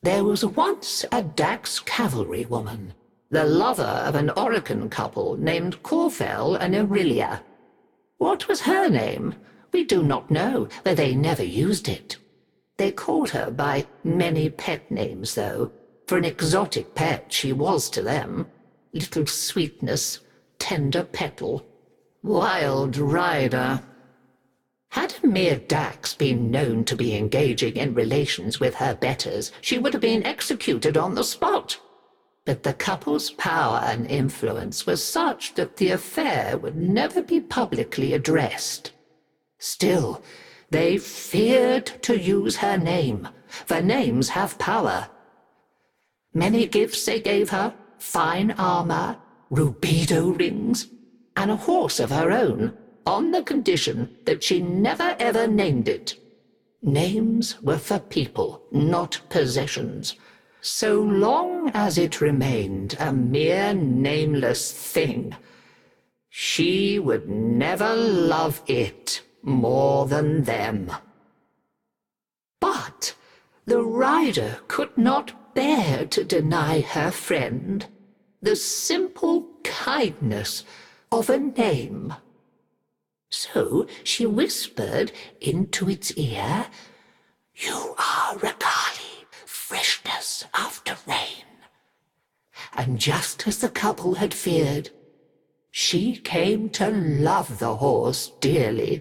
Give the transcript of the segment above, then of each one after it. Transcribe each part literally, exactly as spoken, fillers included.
There was once a Dax cavalrywoman, the lover of an Orokin couple named Corfel and Aurelia. What was her name? We do not know, for they never used it. They called her by many pet names, though. For an exotic pet she was to them. Little Sweetness, Tender Petal, Wild Rider. Had a mere Dax been known to be engaging in relations with her betters, she would have been executed on the spot. But the couple's power and influence was such that the affair would never be publicly addressed. Still, they feared to use her name, for names have power. Many gifts they gave her, fine armor, rubido rings, and a horse of her own, on the condition that she never ever named it. Names were for people, not possessions. So long as it remained a mere nameless thing, she would never love it more than them. But the rider could not bear to deny her friend the simple kindness of a name. So she whispered into its ear, "You are Rakali, freshness after rain." And just as the couple had feared, she came to love the horse dearly.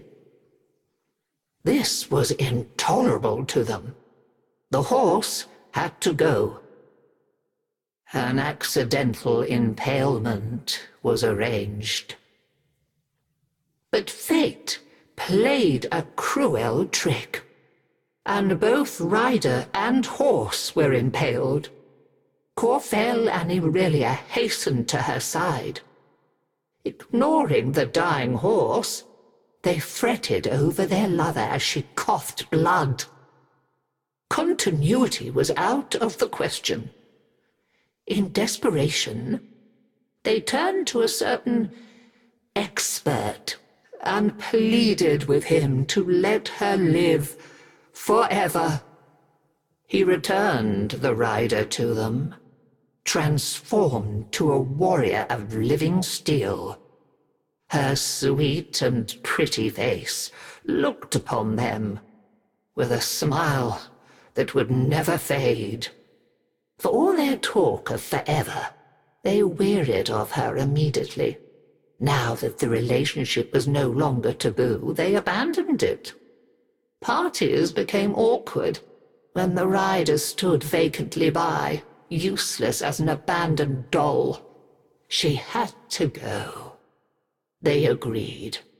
This was intolerable to them. The horse had to go. An accidental impalement was arranged. But fate played a cruel trick, and both rider and horse were impaled. Corfel and Aurelia hastened to her side. Ignoring the dying horse, they fretted over their lover as she coughed blood. Continuity was out of the question. In desperation, they turned to a certain expert and pleaded with him to let her live forever. He returned the rider to them, transformed to a warrior of living steel. Her sweet and pretty face looked upon them with a smile that would never fade. For all their talk of forever, they wearied of her immediately. Now that the relationship was no longer taboo, they abandoned it. Parties became awkward when the rider stood vacantly by, useless as an abandoned doll. She had to go. They agreed.